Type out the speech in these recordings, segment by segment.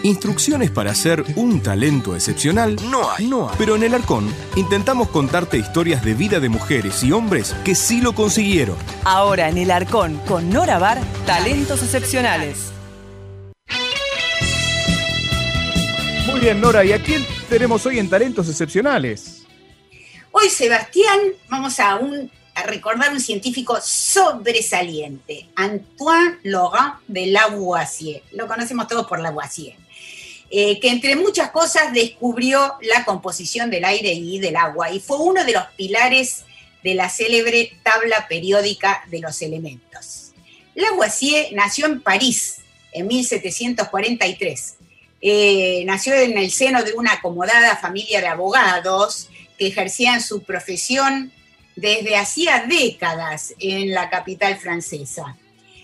Instrucciones para ser un talento excepcional no hay. Pero en El Arcón intentamos contarte historias de vida de mujeres y hombres que sí lo consiguieron. Ahora en El Arcón, con Nora Bar, talentos excepcionales. Muy bien, Nora, ¿y a quién tenemos hoy en Talentos Excepcionales? Hoy, Sebastián, vamos a recordar un científico sobresaliente, Antoine Laurent de Lavoisier. Lo conocemos todos por Lavoisier. Que entre muchas cosas descubrió la composición del aire y del agua y fue uno de los pilares de la célebre tabla periódica de los elementos. Lavoisier nació en París en 1743. Nació en el seno de una acomodada familia de abogados que ejercían su profesión desde hacía décadas en la capital francesa.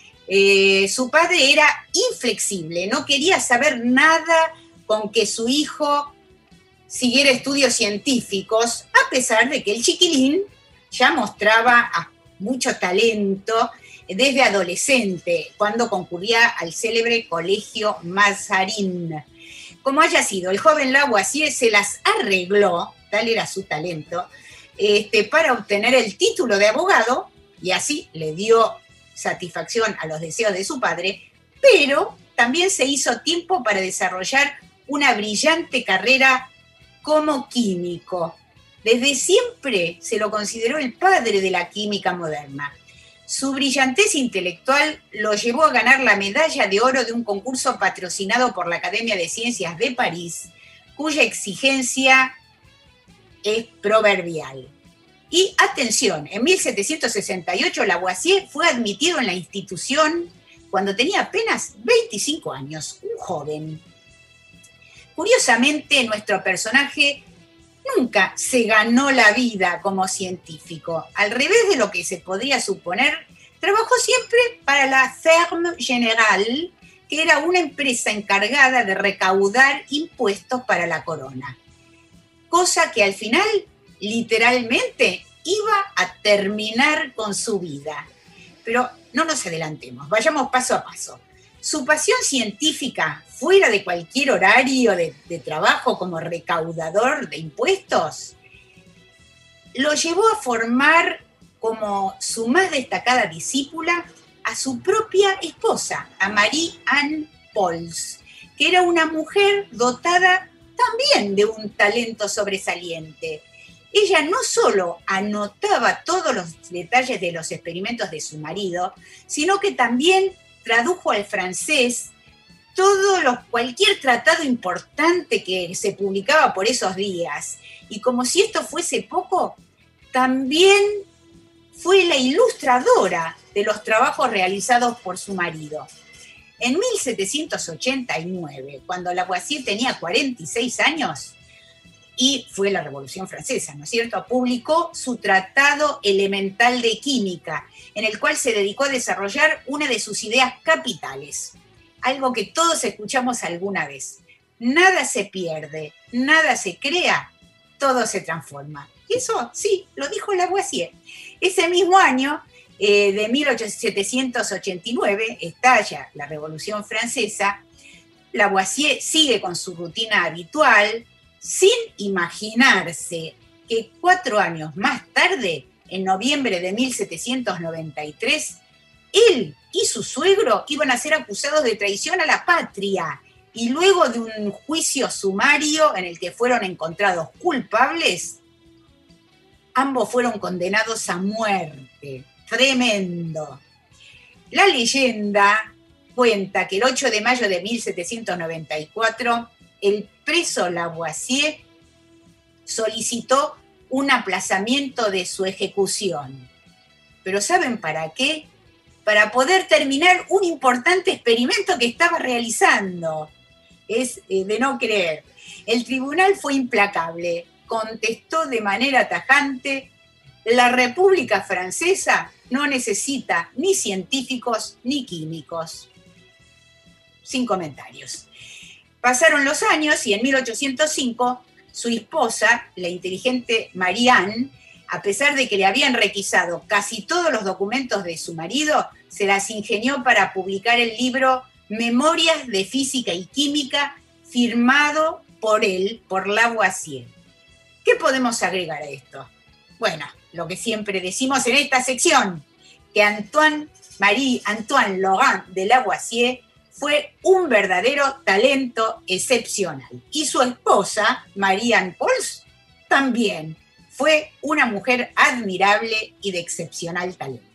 Su padre era inflexible, no quería saber nada con que su hijo siguiera estudios científicos, a pesar de que el chiquilín ya mostraba mucho talento desde adolescente, cuando concurría al célebre colegio Mazarin. Como haya sido, el joven Lavoisier se las arregló, tal era su talento, para obtener el título de abogado, y así le dio satisfacción a los deseos de su padre, pero también se hizo tiempo para desarrollar una brillante carrera como químico. Desde siempre se lo consideró el padre de la química moderna. Su brillantez intelectual lo llevó a ganar la medalla de oro de un concurso patrocinado por la Academia de Ciencias de París, cuya exigencia es proverbial. Y atención, en 1768 Lavoisier fue admitido en la institución cuando tenía apenas 25 años, un joven. Curiosamente, nuestro personaje nunca se ganó la vida como científico. Al revés de lo que se podría suponer, trabajó siempre para la Ferme Générale, que era una empresa encargada de recaudar impuestos para la corona. Cosa que al final, literalmente, iba a terminar con su vida. Pero no nos adelantemos, vayamos paso a paso. Su pasión científica, fuera de cualquier horario de trabajo como recaudador de impuestos, lo llevó a formar como su más destacada discípula a su propia esposa, a Marie-Anne Pauls, que era una mujer dotada también de un talento sobresaliente. Ella no solo anotaba todos los detalles de los experimentos de su marido, sino que también tradujo al francés cualquier tratado importante que se publicaba por esos días. Y como si esto fuese poco, también fue la ilustradora de los trabajos realizados por su marido. En 1789, cuando Lavoisier tenía 46 años, y fue la Revolución Francesa, ¿no es cierto?, publicó su Tratado Elemental de Química, en el cual se dedicó a desarrollar una de sus ideas capitales, algo que todos escuchamos alguna vez. Nada se pierde, nada se crea, todo se transforma. Y eso, sí, lo dijo Lavoisier. Ese mismo año, de 1789, estalla la Revolución Francesa. Lavoisier sigue con su rutina habitual, sin imaginarse que 4 años más tarde, en noviembre de 1793, él y su suegro iban a ser acusados de traición a la patria, y luego de un juicio sumario en el que fueron encontrados culpables, ambos fueron condenados a muerte. Tremendo. La leyenda cuenta que el 8 de mayo de 1794, el preso Lavoisier solicitó un aplazamiento de su ejecución. ¿Pero saben para qué? Para poder terminar un importante experimento que estaba realizando. Es de no creer. El tribunal fue implacable. Contestó de manera tajante: la República Francesa no necesita ni científicos ni químicos. Sin comentarios. Pasaron los años y en 1805 su esposa, la inteligente Marie-Anne, a pesar de que le habían requisado casi todos los documentos de su marido, se las ingenió para publicar el libro Memorias de Física y Química, firmado por él, por Lavoisier. ¿Qué podemos agregar a esto? Bueno, lo que siempre decimos en esta sección, que Marie Antoine Laurent de Lavoisier fue un verdadero talento excepcional. Y su esposa, Marie-Anne Pauls, también fue una mujer admirable y de excepcional talento.